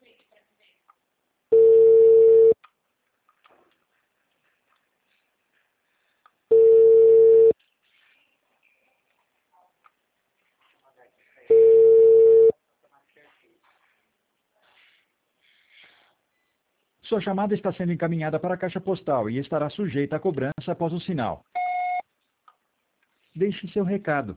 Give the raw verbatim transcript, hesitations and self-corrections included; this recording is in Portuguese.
Sua chamada está sendo encaminhada para a caixa postal e estará sujeita a cobrança após o sinal. Deixe seu recado.